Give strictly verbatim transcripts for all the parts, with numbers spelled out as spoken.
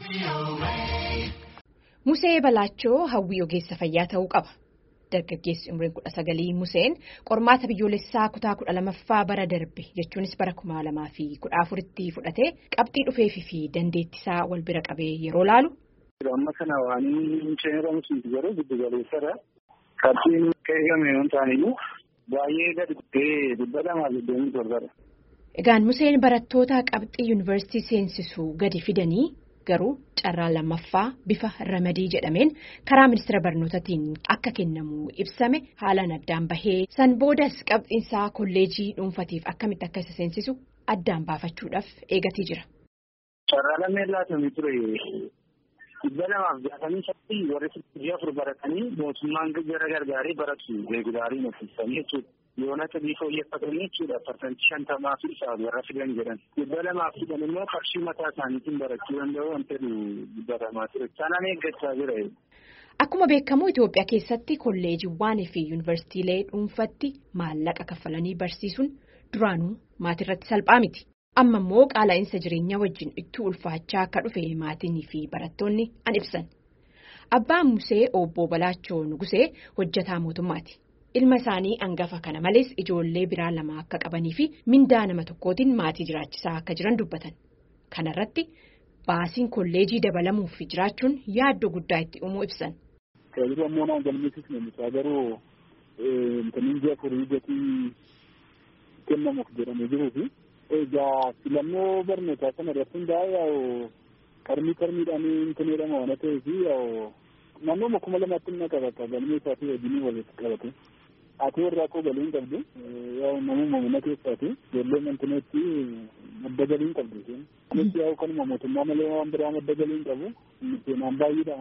Musee Balaachoo hawwii ogeessa fayyaa ta'uu qaba. Dargaggeessi umriin kudha sagalii Museen qormaata biyyoolessaa kutaa kudha lamaffaa bara darbe jechuunis bara kuma lamaa fi kudha afuritti fudhatee qabxii dhufeefii fi dandeettisaa wal bira qabee yeroo laalu. Amma kana waan injineeramsiis garuu giddu galeessadha. Qabxiin eegame yoo ta'aniyyuu baay'ee gadi bu'ee dhibba lamaa fi digdamii torbadha. Egaan Museen barattoota qabxii yuunivarsiitii seensisuu gadi fidanii garuu carraa lammaffaa bifa ramadii jedhameen karaa ministeera barnootaatiin akka kennamu ibsame haalaan addaan bahee san boodas qabxiinsaa kolleejii dhuunfatiif akkamitti akka isa seensisu addaan baafachuudhaaf eegatii jira. Carraa lameen laatamii ture dhibba lamaaf jaatamii sadii warri sitti afur baratanii mootummaan gara gargaaree baratu reegulaarii nuffisanii jechuudha. Yoona sadii fooyyeffatanii jechuudha parsantii shantamaa fi isaa warra fidan jedhan. Dhibba lamaaf fidan immoo qarshii mataa isaaniitiin barachuu danda'u wanta dubbatamaa ture. Sanaan eeggachaa jira. Akkuma beekamu Itoophiyaa keessatti kolleejiiwwan fi yuunivarsiitiilee dhuunfatti maallaqa kaffalanii barsiisuun duraanuu maatirratti salphaa miti. Amma immoo qaala'insa jireenyaa wajjin itti ulfaachaa akka dhufe maatii fi barattoonni an ibsan. Abbaan Musee obbo Balaachoo Nugusee hojjetaa mootummaati. Ilma isaanii hangafa kana malees ijoollee biraa lama akka qabanii fi mindaa nama tokkootiin maatii jiraachisaa akka jiran dubbatan. Kana irratti baasiin kolleejii dabalamuuf jiraachuun yaaddoo guddaa itti uumuu ibsan. Yeroo ammoo naan galmeessis namicha garuu intalli afurii gatii kennamuuf jedhamee jiruu fi egaa filannoo barnootaa kana irratti hundaa'ee karmii karmiidhaan intaneedhama waan ta'eef naannoo kuma lamaatti inni qabata galmee isaatii wajjin walitti qabate. Ati warraa koo galiin qabdu namuma mana keessaati ijoollee mantineetti madda galiin qabdu. Kunis yaa'u kanuma mootummaa malee waan biraa madda galiin qabu seenaan baay'eedha.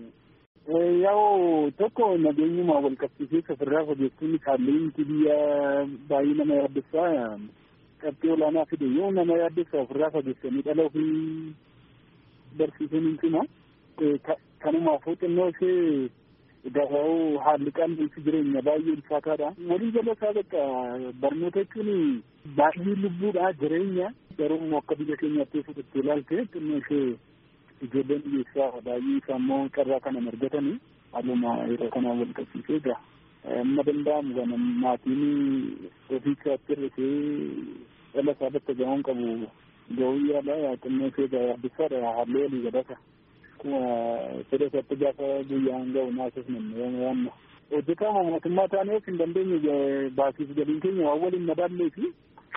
Yaa'u tokko nageenyumaa wal qabsiisee ofirraa hojjechuun kaalleetti biyya baay'ee nama yaaddessaa qabxii olaanaa fide yoo nama yaaddessaa ofirraa hojjechuun dhala ofii barsiisuun hin cima. Kanumaafuu xinnoo ishee Gabaa'oo haalli qaala'insi jireenya baay'ee ulfaataadha. Walii jala isaa bakka barnoota jechuun baay'ee lubbuudha jireenya garuu akka biyya keenyaatti fudhattee ilaalte xinnoo ishee ijoolleen biyyeessaa baay'ee isaammoo carraa kana argatanii haaluma yeroo kanaa wal qabsiisee jira. Amma danda'amu kana maatiin ofii isaatti hir'isee dhala isaa bakka gahuun qabu gahuu yaala xinnoo ishee yaaddessaadha haalli walii galata. Fedha isaatti gaafa guyyaan gahu naasas namni waan hojjetaa mootummaa taaneef hin dandeenye baasiif galiin keenya waan waliin madaallee fi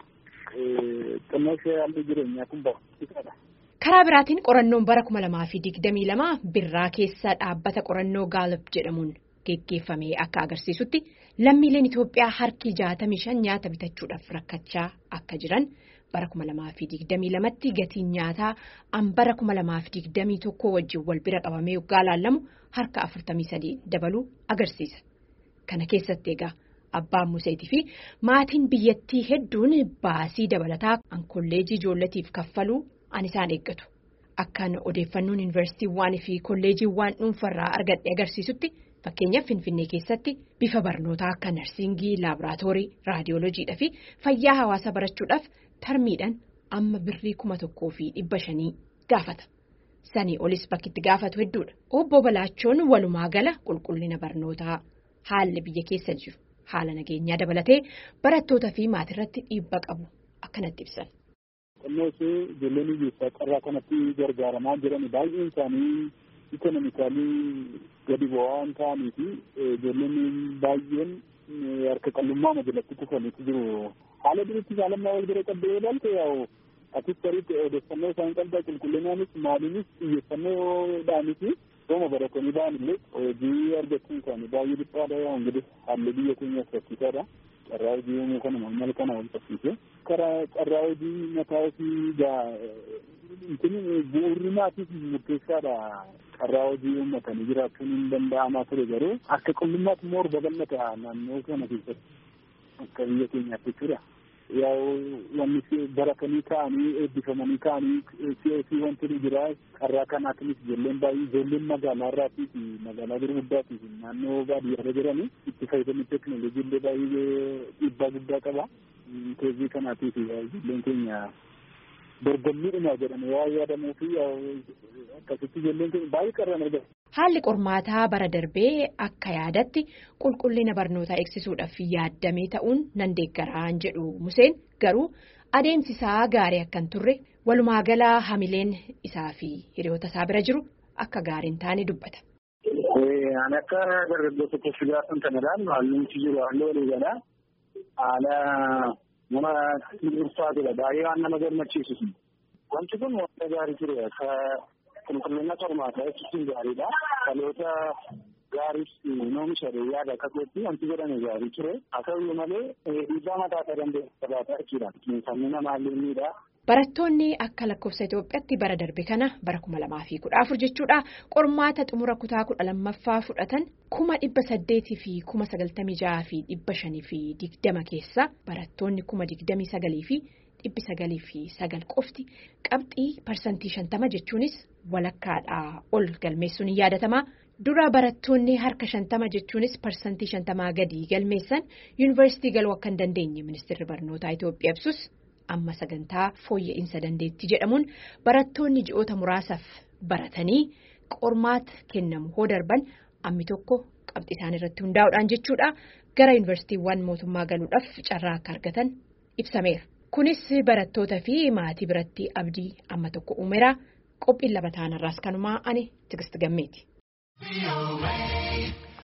xinnoo ishee haalli jireenyaa kun barbaachisaadha. Karaa biraatiin qorannoon bara kuma lamaa fi digdamii lama birraa keessa dhaabbata qorannoo Gaalop jedhamuun geggeeffame akka agarsiisutti lammiileen Itoophiyaa harki jaatamii shan nyaata bitachuudhaaf rakkachaa akka jiran. Bara kuma lamaa fi digdamii lamatti gatiin nyaataa an bara kuma lamaa fi digdamii tokko wajjin wal bira qabamee yoggaa laallamu harka afurtamii sadii dabaluu agarsiisa. Kana keessatti egaa abbaan Museetii fi maatiin biyyattii hedduun baasii dabalataa an kolleejii ijoolletiif kaffaluu an isaan eeggatu. Akkaan odeeffannoon yuunivarsiitiiwwan fi kolleejiiwwan dhuunfarraa argadhe agarsiisutti fakkeenyaaf Finfinnee keessatti bifa barnootaa akka narsingii, laaboraatoorii, raadiyooloojiidhaa fi fayyaa hawaasaa barachuudhaaf tarmiidhaan amma birrii kuma tokkoo fi dhibba shanii gaafata. Sanii olis bakki itti gaafatu hedduudha. Obbo Balaachoon walumaa gala qulqullina barnootaa haalli biyya keessa jiru haala nageenyaa dabalatee barattoota fi maatirratti dhiibbaa qabu akkanatti ibsan. Qonnoo ishee ijoolleen biyyoota carraa kanatti gargaaramaa jiran baay'een isaanii ikonomikaalii gadi bu'aa waan ta'anii fi ijoolleen baay'een harka qal'ummaa majalatti kufaniitu jiru. Haala duriitti saalammaa wal bira qabdee ilaalte yaa'u atis sariitti odeeffannoo isaan qabdaa qulqullinaanis maaliinis xiyyeeffannoodhaaniti sooma baratanii ba'an illee hojii argachuun isaanii baay'ee dhiphaadha yaa'u ingilis haalli biyya keenyaas rakkisaadha. Carraa hojii uumuu kanuma mal kana wal qabsiise. Karaa carraa hojii mataa ofii gaa bu'uurri maatiif murteessaadha. Carraa hojii uummatanii jiraachuun hin danda'amaa ture garuu akka qullummaatti immoo babal'ata naannoo kana keessatti. Akka biyya keenyaatti jechuudha. Yaa'u wanni baratanii ka'anii eebbifamanii ka'anii si'oosii wanti ni jira. Carraa kanaatiinis ijoolleen baay'ee ijoolleen magaalaa irraatii fi magaalaa gurguddaatii fi naannoo baadiyyaarra jiranii itti fayyadamni teekinooloojii illee baay'ee dhiibbaa guddaa qaba. Teezii kanaatiif ijoolleen keenya dorgommiidhuma jedhame waa yaadamuu fi akkasitti ijoolleen baay'ee qarran argama. Haalli qormaataa bara darbee akka yaadatti qulqullina barnootaa eegsisuudhaaf yaadamee ta'uun nan deeggaraan jedhu Museen garuu adeemsi isaa gaarii akka hin turre walumaa galaa hamileen isaa fi hiriyoota isaa bira jiru akka gaarii hin taane dubbata. Ani akka dargaggoota tokko gaafatan kanadhaan haalli jiru halluu waliigalaa haala nama dhuunfaatidha baay'ee waan nama gammachiisu. Wanti kun wanta gaarii ture akka qulqullina qormaataa eegsisuun gaariidha. Dhaloota gaariis oomisha yaada akka ta'etti wanti jedhame gaarii ture. Haa ta'u malee dhiibbaa mataa isaa danda'e qabaataa jechuudha. Sammuu namaallee miidhaa. Barattoonni akka lakkoofsa Itoophiyaatti bara darbe kana bara kuma lamaa fi kudha afur jechuudha qormaata xumura kutaa kudha lammaffaa fudhatan kuma dhibba saddeetii fi kuma sagaltamii jaha fi dhibba shanii fi digdama keessa barattoonni kuma digdamii sagalii fi dhibbi sagalii fi sagal qofti qabxii parsantii shantama jechuunis walakkaadhaa ol galmeessuun hin yaadatamaa. Dura barattoonni harka shantama jechuunis parsantii shantamaa gadi galmeessan yuunivarsiitii galuu akka hin dandeenye ministeerri barnootaa Itoophiyaa ibsus. Amma sagantaa fooyya'insa dandeettii jedhamuun barattoonni ji'oota muraasaaf baratanii qormaata kennamu hoo darban ammi tokko qabxii isaan irratti hundaa'uudhaan jechuudha gara yuunivarsiitiiwwan mootummaa galuudhaaf carraa akka argatan ibsameera. Kunis barattoota fi maatii biratti abdii amma tokko uumeera qophiin laba ta'an irraas kanumaa ani Tigist Gammeeti.